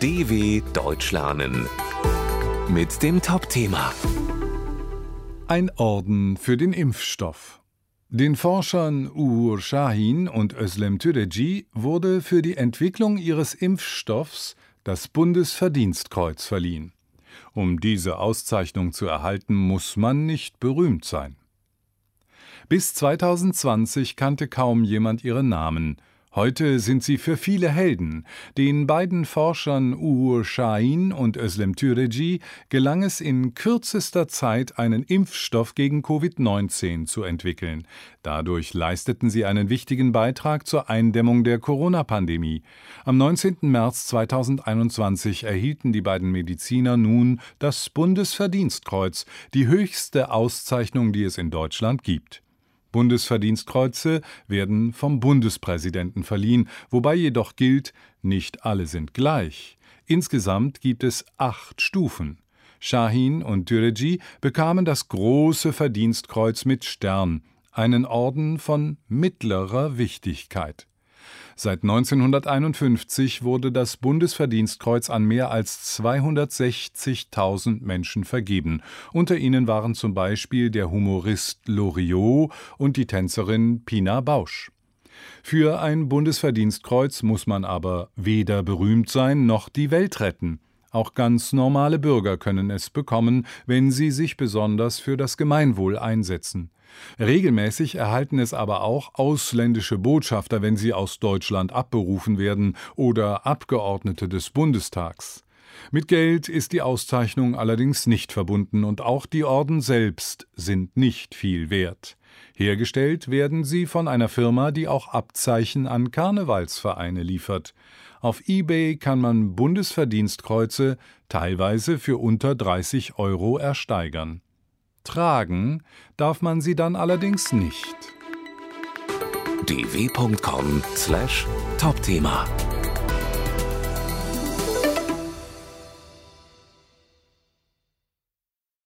DW Deutsch lernen mit dem Top-Thema. Ein Orden für den Impfstoff. Den Forschern Uğur Şahin und Özlem Türeci wurde für die Entwicklung ihres Impfstoffs das Bundesverdienstkreuz verliehen. Um diese Auszeichnung zu erhalten, muss man nicht berühmt sein. Bis 2020 kannte kaum jemand ihre Namen. Heute sind sie für viele Helden. Den beiden Forschern Uğur Şahin und Özlem Türeci gelang es in kürzester Zeit, einen Impfstoff gegen Covid-19 zu entwickeln. Dadurch leisteten sie einen wichtigen Beitrag zur Eindämmung der Corona-Pandemie. Am 19. März 2021 erhielten die beiden Mediziner nun das Bundesverdienstkreuz, die höchste Auszeichnung, die es in Deutschland gibt. Bundesverdienstkreuze werden vom Bundespräsidenten verliehen, wobei jedoch gilt, nicht alle sind gleich. Insgesamt gibt es 8 Stufen. Şahin und Türeci bekamen das große Verdienstkreuz mit Stern, einen Orden von mittlerer Wichtigkeit. Seit 1951 wurde das Bundesverdienstkreuz an mehr als 260.000 Menschen vergeben. Unter ihnen waren zum Beispiel der Humorist Loriot und die Tänzerin Pina Bausch. Für ein Bundesverdienstkreuz muss man aber weder berühmt sein noch die Welt retten. Auch ganz normale Bürger können es bekommen, wenn sie sich besonders für das Gemeinwohl einsetzen. Regelmäßig erhalten es aber auch ausländische Botschafter, wenn sie aus Deutschland abberufen werden, oder Abgeordnete des Bundestags. Mit Geld ist die Auszeichnung allerdings nicht verbunden und auch die Orden selbst sind nicht viel wert. Hergestellt werden sie von einer Firma, die auch Abzeichen an Karnevalsvereine liefert. Auf eBay kann man Bundesverdienstkreuze teilweise für unter 30 € ersteigern. Tragen darf man sie dann allerdings nicht. dw.com/Topthema